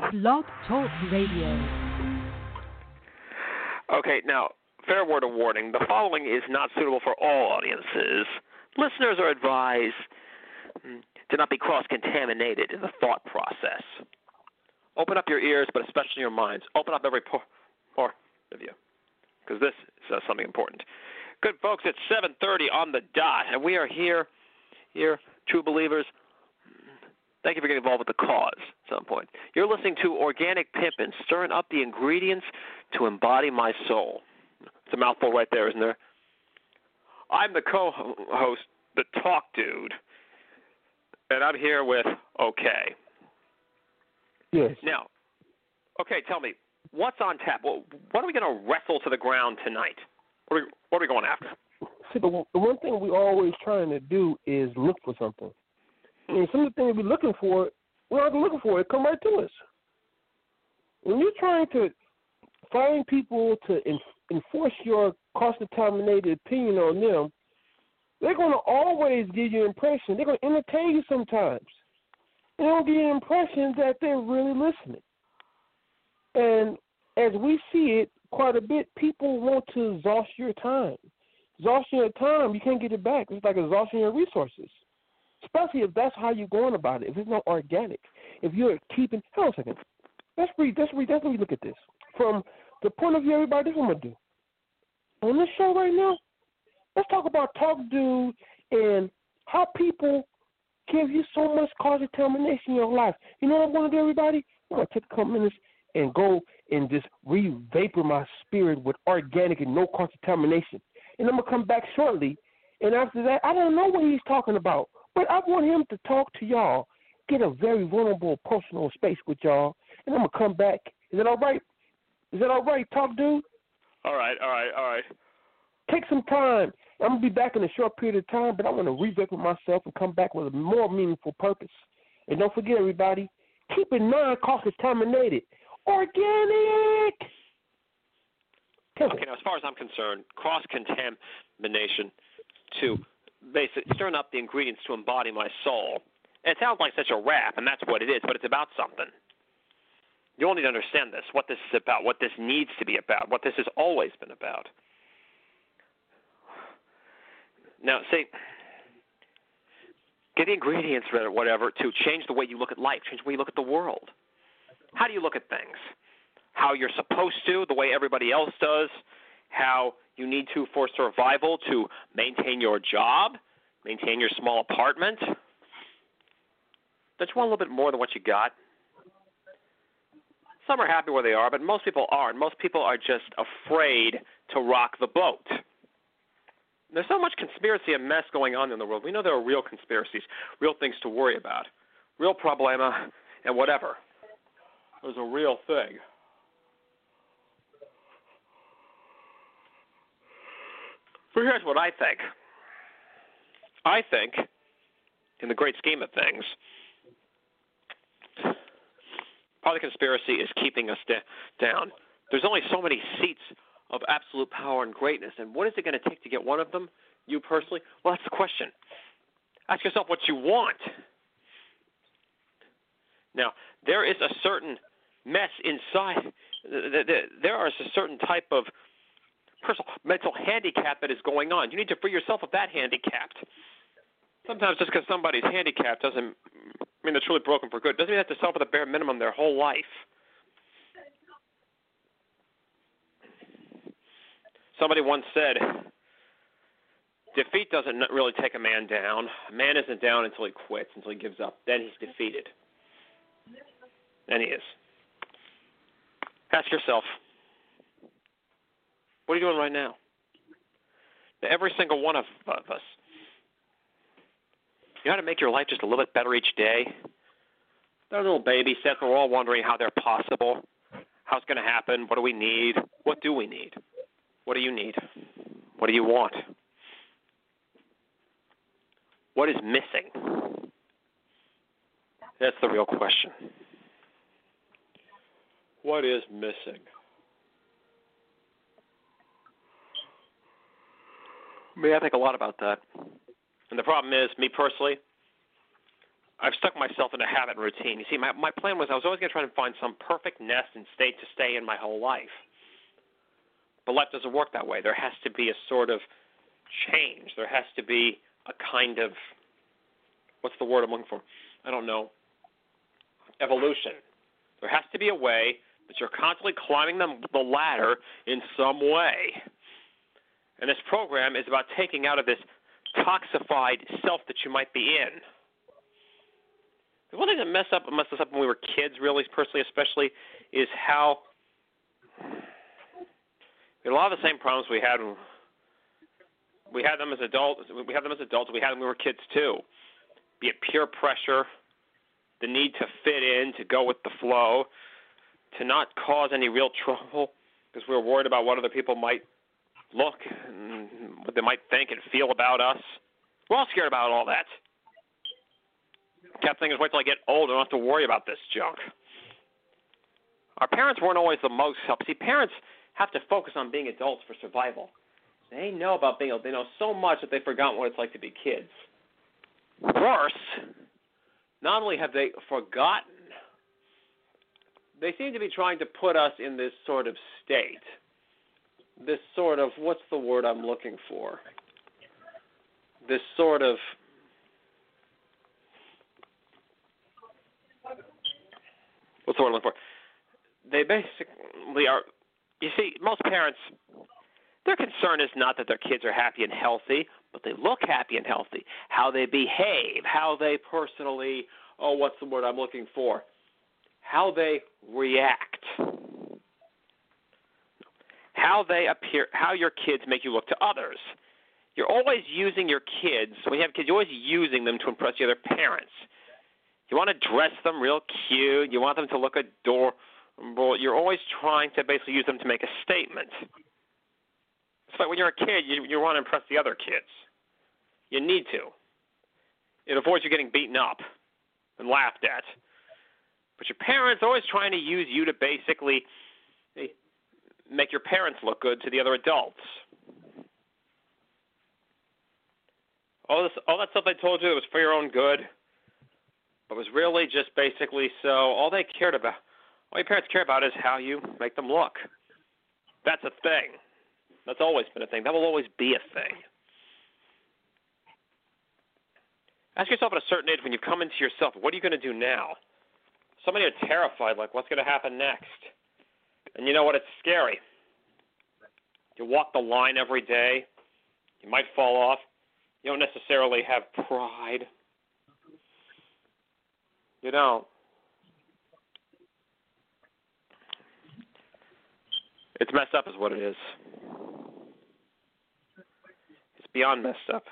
Blog Talk Radio. Okay, now, fair word of warning. The following is not suitable for all audiences. Listeners are advised to not be cross-contaminated in the thought process. Open up your ears, but especially your minds. Open up every part of you, because this says something important. Good folks, it's 7:30 on the dot, and we are here, true believers. Thank you for getting involved with the cause at some point. You're listening to Organic Pimpin', stirring up the ingredients to embody my soul. It's a mouthful right there, isn't there? I'm the co-host, the Talk Dude, and I'm here with OK. Yes. Now, OK, tell me, what's on tap? What are we going to wrestle to the ground tonight? What are we going after? See, the one thing we're always trying to do is look for something. And some of the things we're looking for, we're not looking for it, come right to us. When you're trying to find people to enforce your cross-contaminated opinion on them, they're going to always give you an impression. They're going to entertain you sometimes. They don't give you an impression that they're really listening. And as we see it quite a bit, people want to exhaust your time. Exhausting your time, you can't get it back. It's like exhausting your resources. Especially if that's how you're going about it, if it's not organic. If you're keeping, hold on a second. Let's look at this. From the point of view of everybody, this is what I'm going to do. On this show right now, let's talk about Talk Dude and how people give you so much cross-contamination in your life. You know what I'm going to do, everybody? I'm going to take a couple minutes and go and just re-vapor my spirit with organic and no cross-contamination. And I'm going to come back shortly. And after that, I don't know what he's talking about. But I want him to talk to y'all, get a very vulnerable, personal space with y'all, and I'm going to come back. Is that all right? Is that all right, Talk Dude? All right. Take some time. I'm going to be back in a short period of time, but I want to revamp myself and come back with a more meaningful purpose. And don't forget, everybody, keep it non-cross-contaminated. Organic! Okay, now, as far as I'm concerned, cross-contamination to basically stirring up the ingredients to embody my soul. And it sounds like such a rap, and that's what it is, but it's about something. You all need to understand this, what this is about, what this needs to be about, what this has always been about. Now, see, get the ingredients, or whatever, to change the way you look at life, change the way you look at the world. How do you look at things? How you're supposed to, the way everybody else does, how you need to for survival to maintain your job, maintain your small apartment. Don't you want a little bit more than what you got? Some are happy where they are, but most people aren't. Most people are just afraid to rock the boat. There's so much conspiracy and mess going on in the world. We know there are real conspiracies, real things to worry about, real problema, and whatever. There's a real thing. So here's what I think. I think, in the great scheme of things, part of the conspiracy is keeping us down. There's only so many seats of absolute power and greatness, and what is it going to take to get one of them, you personally? Well, that's the question. Ask yourself what you want. Now, there is a certain mess inside. There is a certain type of personal mental handicap that is going on. You need to free yourself of that handicapped. Sometimes just because somebody's handicapped doesn't mean they're truly broken for good. Doesn't mean they have to suffer the bare minimum their whole life. Somebody once said, defeat doesn't really take a man down. A man isn't down until he quits, until he gives up. Then he's defeated. And he is. Ask yourself, what are you doing right now? Every single one of us. You know how to make your life just a little bit better each day? There are little baby steps. We're all wondering how they're possible. How it's going to happen. What do we need? What do we need? What do you need? What do you want? What is missing? That's the real question. What is missing? I think a lot about that. And the problem is, me personally, I've stuck myself in a habit and routine. You see, my plan was I was always going to try and find some perfect nest and state to stay in my whole life. But life doesn't work that way. There has to be a sort of change. There has to be a kind of, what's the word I'm looking for? I don't know. Evolution. There has to be a way that you're constantly climbing the ladder in some way. And this program is about taking out of this toxified self that you might be in. The one thing that messed us up when we were kids, really, personally especially, is how a lot of the same problems we had them as adults. We had them as adults. We had them when we were kids too. Be it peer pressure, the need to fit in, to go with the flow, to not cause any real trouble because we were worried about what other people might look and what they might think and feel about us. We're all scared about all that. Kept thinking, wait till I get old, I don't have to worry about this junk. Our parents weren't always the most help. See, parents have to focus on being adults for survival. They know about being adults. They know so much that they've forgotten what it's like to be kids. Worse, not only have they forgotten, they seem to be trying to put us in this sort of state. This sort of, what's the word I'm looking for? This sort of, what's the word I'm looking for? They basically are, you see, most parents, their concern is not that their kids are happy and healthy, but they look happy and healthy. How they behave, how they personally, what's the word I'm looking for? How they react. How they appear, how your kids make you look to others. You're always using your kids, when you have kids, you're always using them to impress the other parents. You want to dress them real cute. You want them to look adorable. You're always trying to basically use them to make a statement. It's like when you're a kid, you want to impress the other kids. You need to. It avoids you getting beaten up and laughed at. But your parents are always trying to use you to basically make your parents look good to the other adults. All that stuff I told you that was for your own good, but was really just basically so all your parents care about is how you make them look. That's a thing. That's always been a thing. That will always be a thing. Ask yourself at a certain age when you come into yourself, what are you going to do now? Some of you are terrified, like what's going to happen next? And you know what? It's scary. You walk the line every day. You might fall off. You don't necessarily have pride. You don't. It's messed up is what it is. It's beyond messed up.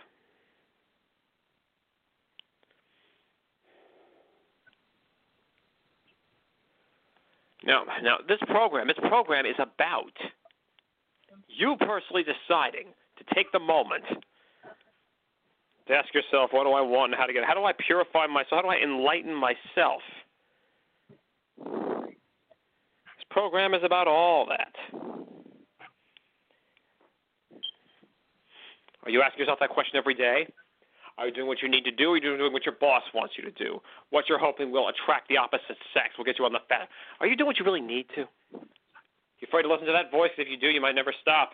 Now, this program is about you personally deciding to take the moment to ask yourself, what do I want and how to get it? How do I purify myself? How do I enlighten myself? This program is about all that. Are you asking yourself that question every day? Are you doing what you need to do, or are you doing what your boss wants you to do? What you're hoping will attract the opposite sex, will get you on the fat. Are you doing what you really need to? You afraid to listen to that voice? If you do, you might never stop.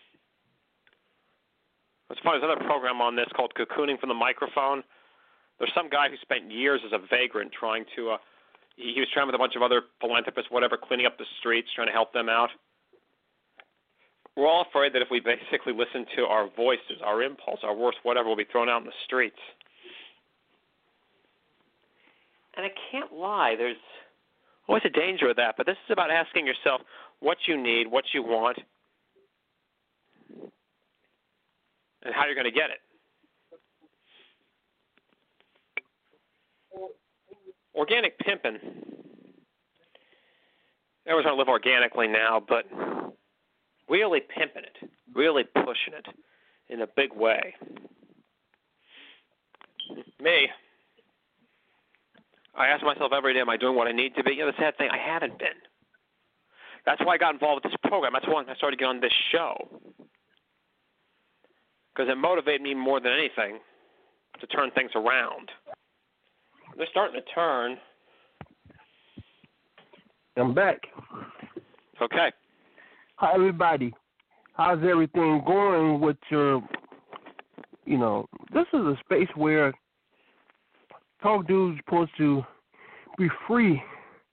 It's funny, there's another program on this called Cocooning from the Microphone. There's some guy who spent years as a vagrant trying to, he was trying with a bunch of other philanthropists, whatever, cleaning up the streets, trying to help them out. We're all afraid that if we basically listen to our voices, our impulse, our worst whatever, will be thrown out in the streets. And I can't lie, there's always a danger of that, but this is about asking yourself what you need, what you want, and how you're going to get it. Organic pimping. Everyone's trying to live organically now, but really pimping it, really pushing it in a big way. Me, I ask myself every day, am I doing what I need to be? The sad thing, I haven't been. That's why I got involved with this program. That's why I started getting on this show. Because it motivated me more than anything to turn things around. They're starting to turn. I'm back. Okay. Hi, everybody. How's everything going with your, this is a space where Talk Dude's supposed to be free.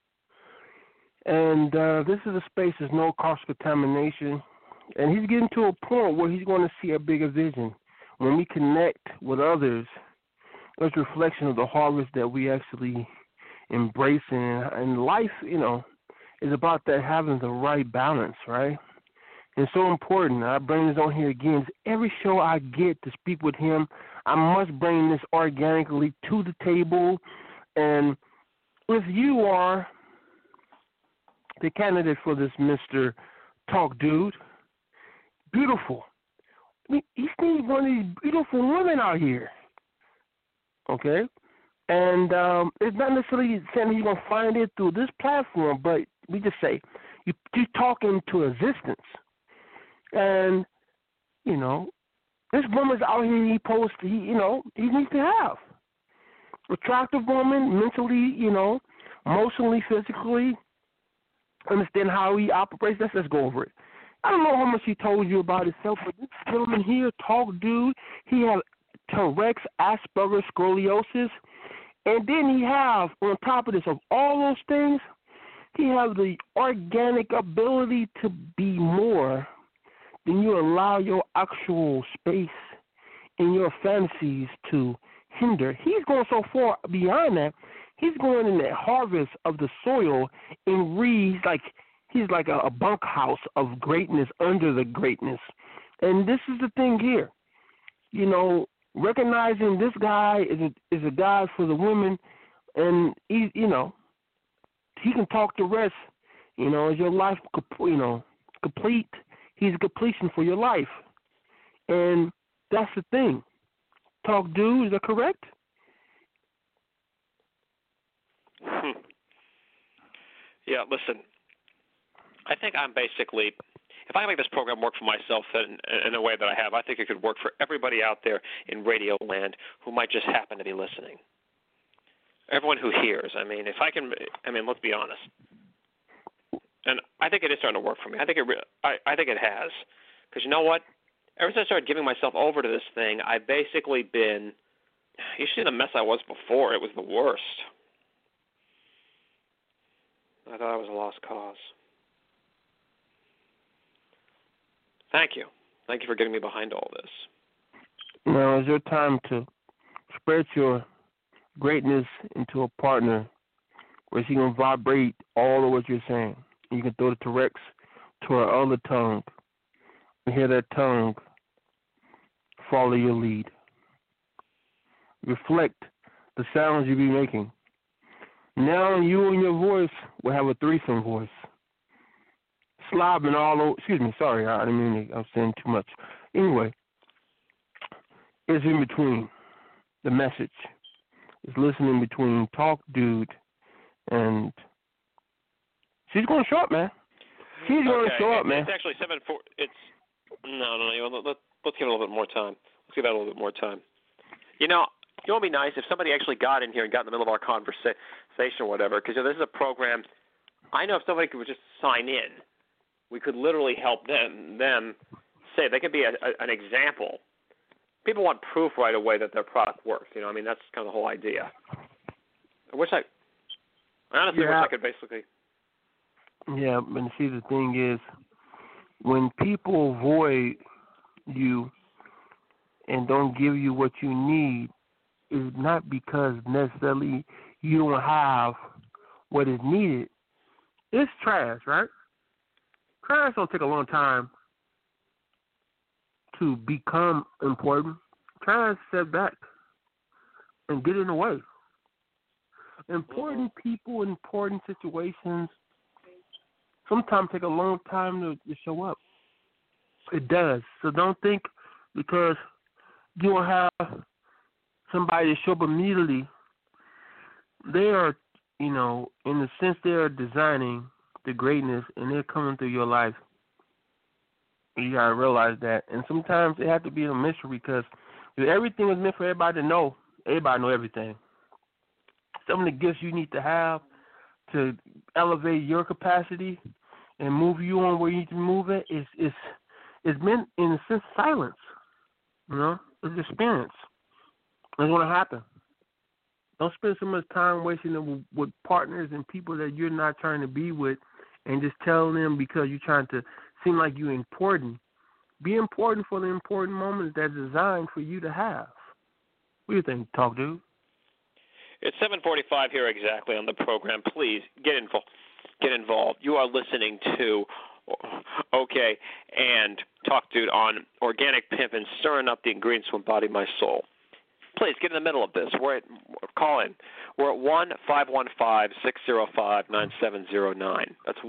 And this is a space there's no cross-contamination. And he's getting to a point where he's going to see a bigger vision. When we connect with others, it's a reflection of the harvest that we actually embrace. And life, is about that having the right balance, right? It's so important. I bring this on here again. Every show I get to speak with him, I must bring this organically to the table. And if you are the candidate for this Mr. Talk Dude, beautiful. I mean, he's one of these beautiful women out here. Okay? And it's not necessarily saying he's going to find it through this platform, but we just say you talk into existence. And, this woman's out here he needs to have. Attractive woman, mentally, emotionally, physically, understand how he operates. Let's just go over it. I don't know how much he told you about himself, but this gentleman here, Talk Dude, he has Tourette's, Asperger's, scoliosis, and then he have, on top of this, of all those things, he has the organic ability to be more than you allow your actual space and your fantasies to hinder. He's going so far beyond that. He's going in that harvest of the soil and he's like a bunkhouse of greatness under the greatness. And this is the thing here. Recognizing this guy is a guy for the women, and he can talk the rest. Is your life complete? He's a completion for your life, and that's the thing. Talk Dude, is that correct? Yeah, listen, I think I'm basically, if I make this program work for myself in a way that I have, I think it could work for everybody out there in radio land who might just happen to be listening. Everyone who hears. Let's be honest. And I think it is starting to work for me. I think it has. Because you know what? Ever since I started giving myself over to this thing, I've basically been, you see the mess I was before. It was the worst. I thought I was a lost cause. Thank you. Thank you for getting me behind all this. Now it's your time to spread your greatness into a partner where she can vibrate all of what you're saying. You can throw the Tourette's to her other tongue and hear that tongue follow your lead. Reflect the sounds you be making. Now you and your voice will have a threesome voice. Slobbing all over. Excuse me, sorry, I didn't mean to, I was saying too much. Anyway, it's in between. The message is listening between Talk Dude and she's going to show up, man. She's going to show up, man. It's actually 7:4. Let's give it a little bit more time. It would be nice if somebody actually got in here and got in the middle of our conversation or whatever, because this is a program. I know if somebody could just sign in, we could literally help them say they could be an example. People want proof right away that their product works. That's kind of the whole idea. I honestly wish I could basically. Yeah, but see, the thing is, when people avoid you and don't give you what you need, it's not because necessarily you don't have what is needed. It's trash, right? Trash don't take a long time to become important. Trash set back and get in the way. Important people, important situations sometimes take a long time to show up. It does. So don't think because you don't have somebody to show up immediately, they are, in a sense, they are designing the greatness and they're coming through your life. You got to realize that. And sometimes it has to be a mystery because if everything is meant for everybody to know, everybody know everything. some of the gifts you need to have to elevate your capacity and move you on where you need to move it it's meant in a sense silence. You know, it's experience. It's going to happen. Don't spend so much time wasting it with partners and people that you're not trying to be with and just telling them because you're trying to seem like you're important. Be important for the important moments that's designed for you to have. What do you think, Talk Dude? It's 7:45 here exactly on the program. Please get involved. You are listening to and Talk Dude on Organic Pimpin', stirring up the ingredients to embody my soul. Please get in the middle of this. Call in. We're at 1-515-605-9709. That's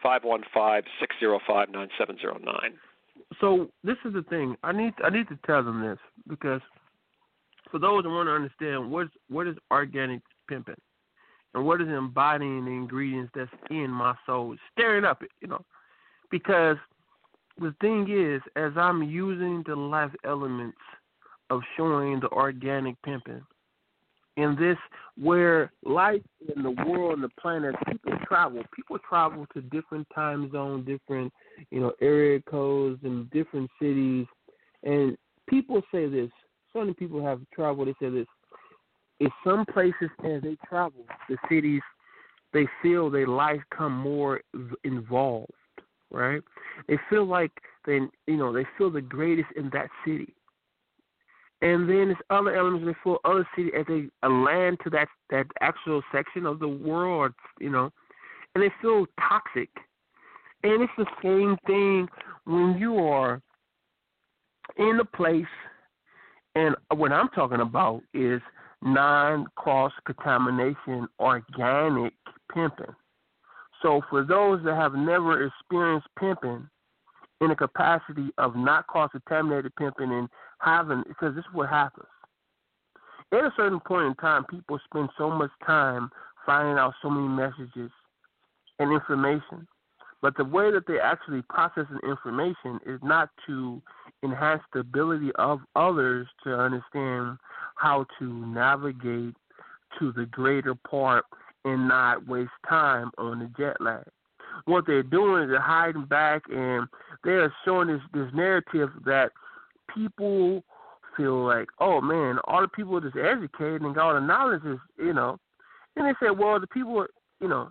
1-515-605-9709. So this is the thing. I need to tell them this because for those who want to understand what is organic pimping and what is embodying the ingredients that's in my soul, stirring up it, you know. Because the thing is, as I'm using the life elements of showing the organic pimping, in this where life in the world and the planet, people travel to different time zones, different, you know, area codes and different cities. And people say this, so many people have traveled, they say this, in some places as they travel, the cities, they feel their life come more involved, right? They feel like they feel the greatest in that city. And then there's other elements they feel other cities as they land to that actual section of the world, you know, and they feel toxic. And it's the same thing when you are in a place, and what I'm talking about is non-cross-contamination organic pimping. So for those that have never experienced pimping in a capacity of not cross-contaminated pimping and having, because this is what happens. At a certain point in time, people spend so much time finding out so many messages and information, but the way that they actually process the information is not to enhance the ability of others to understand how to navigate to the greater part and not waste time on the jet lag. What they're doing is they're hiding back and they're showing this narrative that people feel like, oh man, all the people that's educated and got all the knowledge is, you know, and they say, well, the people, you know,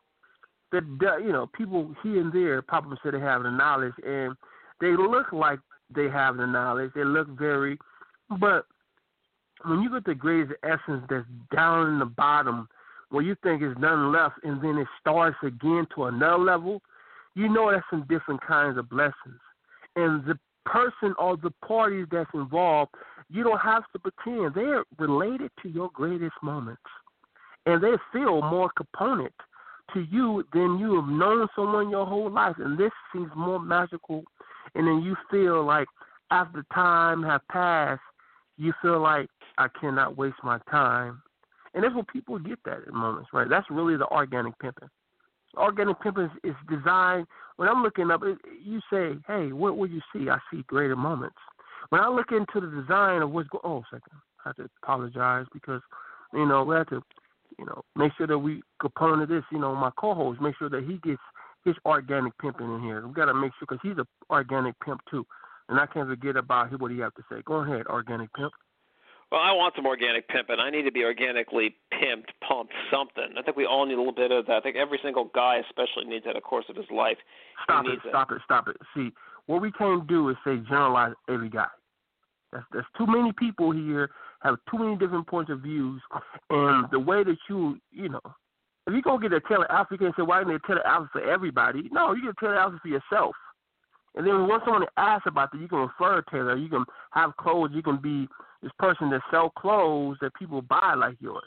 that, you know, people here and there probably say they have the knowledge and they look like they have the knowledge. They look very, but when you get the greatest essence that's down in the bottom, where you think there's nothing left, and then it starts again to another level, you know that's some different kinds of blessings. And the person or the parties that's involved, you don't have to pretend. They're related to your greatest moments. And they feel more component to you than you have known someone your whole life. And this seems more magical. And then you feel like after time have passed, you feel like I cannot waste my time. And that's what people get that in moments, right? That's really the organic pimping. Organic pimping is designed, when I'm looking up, you say, hey, what will you see? I see greater moments. When I look into the design of what's going on, second, I have to apologize because, you know, we have to, you know, make sure that we component this, you know, my co-host, make sure that he gets his organic pimping in here. We got to make sure, because he's an organic pimp too. And I can't forget about what he have to say. Go ahead, organic pimp. Well, I want some organic pimping. I need to be organically pimped, pumped, something. I think we all need a little bit of that. I think every single guy especially needs that in the course of his life. Stop it. See, what we can't do is say generalize every guy. There's too many people here, have too many different points of views, and the way that you know, if you go get a Taylor Alpha, you can't say, why didn't they Taylor Alpha for everybody? No, you get a Taylor Alpha for yourself. And then when someone asks about that, you can refer to Taylor. You can have clothes. You can be this person that sell clothes that people buy like yours,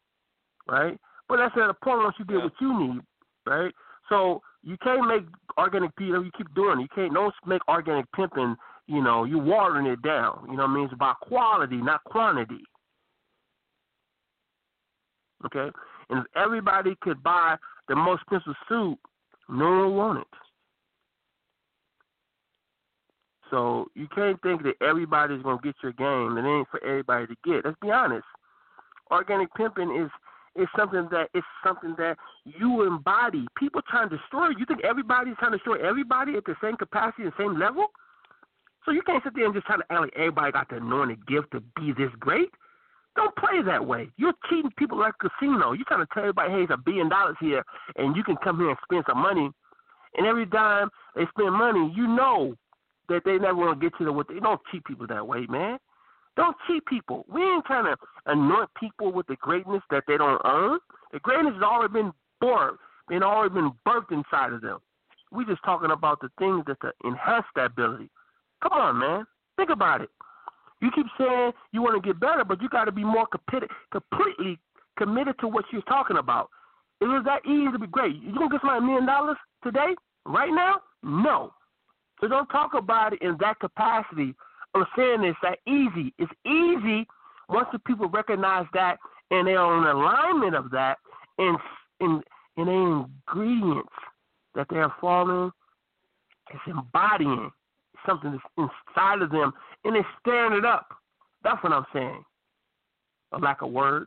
right? But that's at a point once you get what you need, right? So you can't make organic pimping. You keep doing it. You can't don't make organic pimping. You know, you're watering it down. You know what I mean? It's about quality, not quantity. Okay? And if everybody could buy the most expensive suit, no one would want it. So you can't think that everybody's going to get your game. It ain't for everybody to get. Let's be honest. Organic pimping is something that you embody. People trying to destroy you. You think everybody's trying to destroy everybody at the same capacity and same level? So you can't sit there and just try to act like everybody got the anointed gift to be this great. Don't play that way. You're cheating people like a casino. You're trying to tell everybody, hey, it's $1 billion here, and you can come here and spend some money. And every time they spend money, you know that they never want to get to the what they don't cheat people that way, man. Don't cheat people. We ain't trying to anoint people with the greatness that they don't earn. The greatness has already been born, already been birthed inside of them. We just talking about the things that to enhance that ability. Come on, man. Think about it. You keep saying you want to get better, but you got to be more completely committed to what you're talking about. It was that easy to be great. You going to get somebody $1 million today, right now? No. So don't talk about it in that capacity of saying it's that easy. It's easy once the people recognize that and they're on alignment of that and the ingredients that they're following, it's embodying something that's inside of them, and they're stirring it up. That's what I'm saying. A lack of words.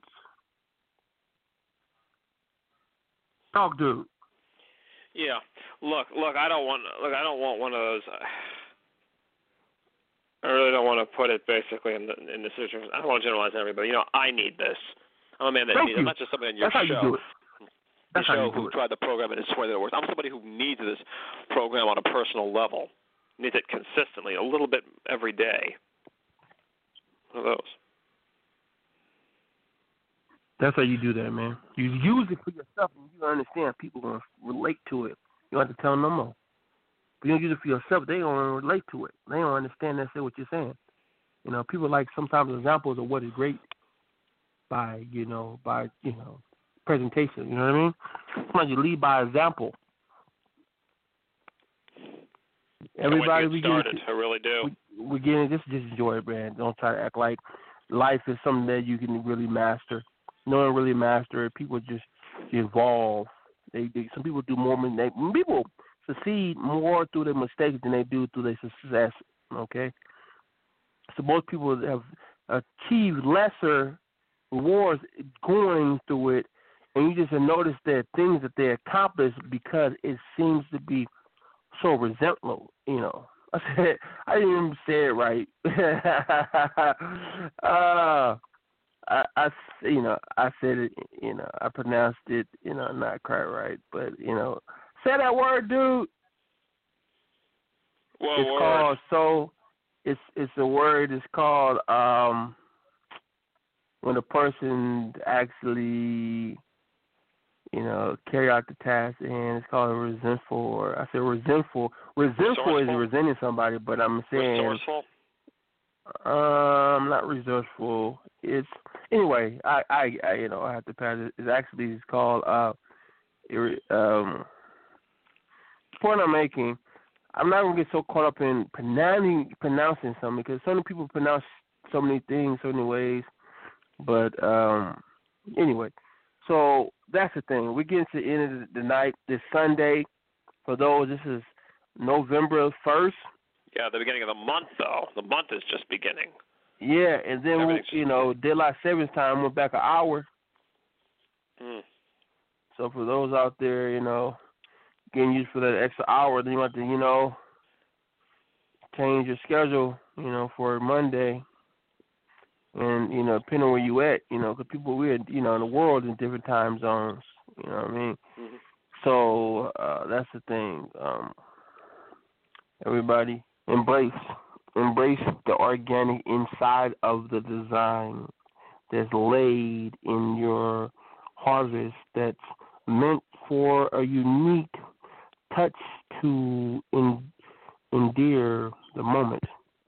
Talk, dude. Yeah. Look. I don't want one of those. I really don't want to put it basically in the situation. I don't want to generalize everybody. I need this. I'm a man that needs it. I'm not just somebody on your show. That's how you do it. That's how you who tried the program and is swear that it works. I'm somebody who needs this program on a personal level. Needs it consistently, a little bit every day. One of those. That's how you do that, man. You use it for yourself, and you understand people are going to relate to it. You don't have to tell them no more. If you don't use it for yourself, they don't relate to it. They don't understand necessarily what you're saying. People like sometimes examples of what is great by presentation. You know what I mean? Sometimes you lead by example. Everybody, we started. I really do. We're getting just enjoy it, man. Don't try to act like life is something that you can really master. No one really master it. People just evolve. Some people do more. People succeed more through their mistakes than they do through their success. Okay. So most people have achieved lesser rewards going through it, and you just have noticed that things that they accomplish because it seems to be so resentful, I didn't even say it right. I said it, I pronounced it, not quite right, but say that word, dude. What it's word? Called it's a word. It's called when a person actually carry out the task, and it's called resentful. Or I said resentful. Resentful is resenting somebody, but I'm saying resourceful. Not resourceful. It's anyway. I have to pass it. It's called point I'm making. I'm not gonna get so caught up in pronouncing something because some people pronounce so many things so many ways. But anyway. So that's the thing. We're getting to the end of the night this Sunday. For those, this is November 1st. Yeah, the beginning of the month, though. The month is just beginning. Yeah, and then, daylight savings time went back an hour. So for those out there, getting used for that extra hour, then you have to, change your schedule, for Monday. And, depending on where you at, because people, we're, in the world in different time zones, you know what I mean? Mm-hmm. So that's the thing. Everybody, embrace the organic inside of the design that's laid in your harvest that's meant for a unique touch to endear the moment.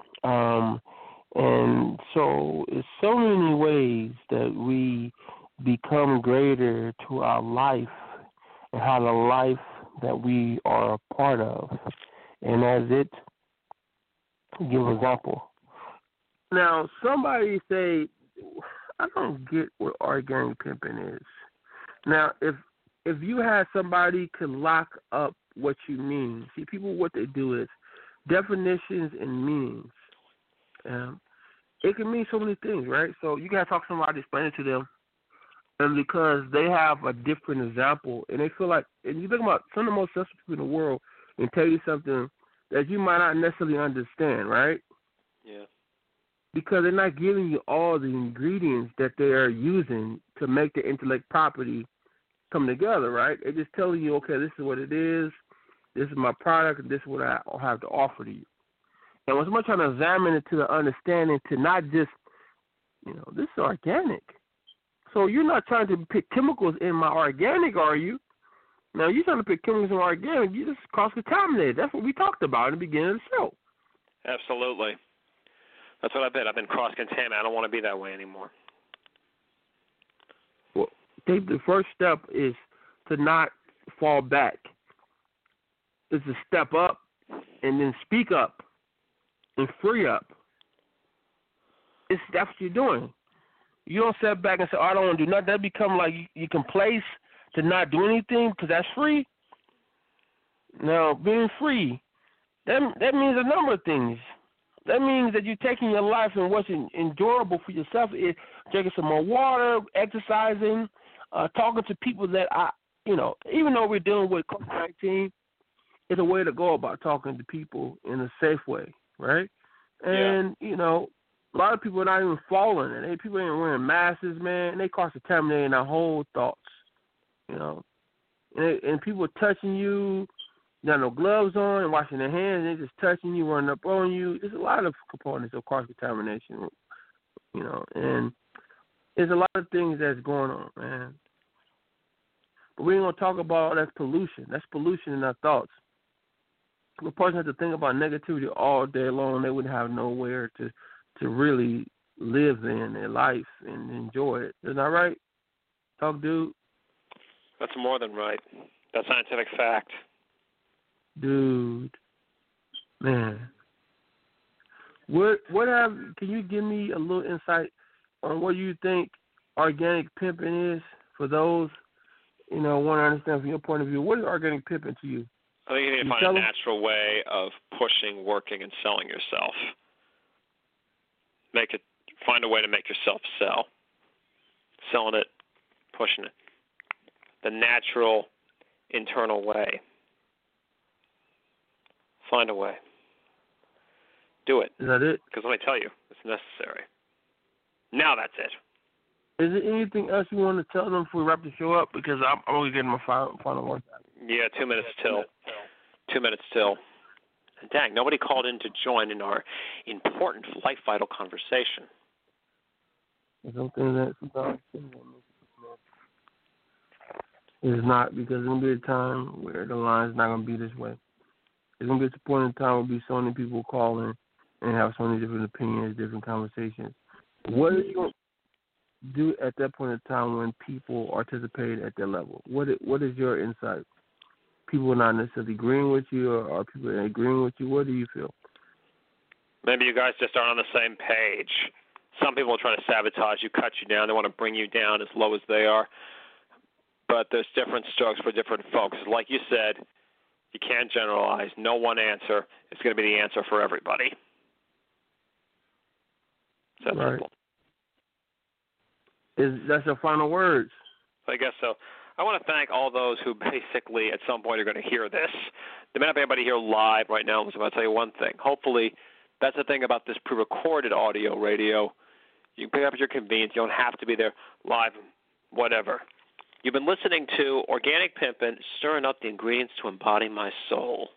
And so it's so many ways that we become greater to our life and how the life that we are a part of. And as it, give an example. Now, somebody say, I don't get what organic pimping is. Now, if you had somebody to lock up what you mean, see, people, what they do is definitions and meanings. It can mean so many things, right? So you got to talk to somebody, explain it to them, And because they have a different example, and they feel like, and you think about some of the most successful people in the world, and tell you something that you might not necessarily understand, right? Yeah. Because they're not giving you all the ingredients that they are using to make the intellect property come together, right? They're just telling you, okay, this is what it is, this is my product, and this is what I have to offer to you. And when somebody's trying to examine it to the understanding to not just, this is organic. So you're not trying to pick chemicals in my organic, are you? Now, you're trying to pick chemicals in organic. You just cross-contaminated. That's what we talked about in the beginning of the show. Absolutely. That's what I've been. I've been cross-contaminated. I don't want to be that way anymore. Well, I think the first step is to not fall back. It's to step up and then speak up and free up. That's what you're doing. You don't sit back and say, I don't want to do nothing. That become like you can place to not do anything because that's free. Now, being free, that means a number of things. That means that you're taking your life and what's enjoyable for yourself is drinking some more water, exercising, talking to people that even though we're dealing with COVID-19, it's a way to go about talking to people in a safe way, right? And, a lot of people are not even following it. People ain't wearing masks, man, and they cross-contaminating their whole thoughts, And people touching you, got no gloves on and washing their hands, and they just touching you, running up on you. There's a lot of components of cross-contamination, and there's a lot of things that's going on, man. But we ain't going to talk about that's pollution. That's pollution in our thoughts. If a person has to think about negativity all day long, they wouldn't have nowhere to really live in their life and enjoy it. Isn't that right? Talk, dude. That's more than right. That's scientific fact. Dude. Man. Can you give me a little insight on what you think organic pimping is for those, want to understand from your point of view? What is organic pimping to you? I think you need to find a natural way of pushing, working, and selling yourself. Find a way to make yourself sell. Selling it, pushing it. The natural, internal way. Find a way. Do it. Is that it? Because let me tell you, it's necessary. Now that's it. Is there anything else you want to tell them before we wrap the show up? Because I'm only getting my final word. Yeah, 2 minutes till. 2 minutes till. And dang, nobody called in to join in our important life vital conversation. Something that sometimes it's not, because there's going to be a time where the line's not going to be this way. There's going to be a point in time where be so many people calling and have so many different opinions, different conversations. What are you going to do at that point in time when people participate at that level? What is your insight? People are not necessarily agreeing with you, or people are agreeing with you. What do you feel? Maybe you guys just aren't on the same page. Some people are trying to sabotage you, cut you down. They want to bring you down as low as they are. But there's different strokes for different folks. Like you said, you can't generalize. No one answer is going to be the answer for everybody. That's right. Simple. That's your final words? I guess so. I want to thank all those who basically at some point are going to hear this. There may not be anybody here live right now, so I'll tell you one thing. Hopefully, that's the thing about this pre-recorded audio radio. You can pick it up at your convenience. You don't have to be there live, whatever. You've been listening to Organic Pimpin', stirring up the ingredients to embody my soul.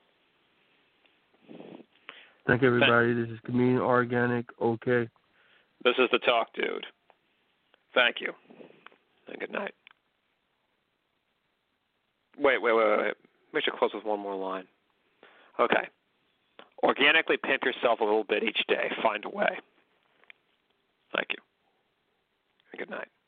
Thank everybody. This is Comedian Organic. Okay. This is the Talk Dude. Thank you. And good night. Wait. We should close with one more line. Okay. Organically pimp yourself a little bit each day. Find a way. Thank you. And good night.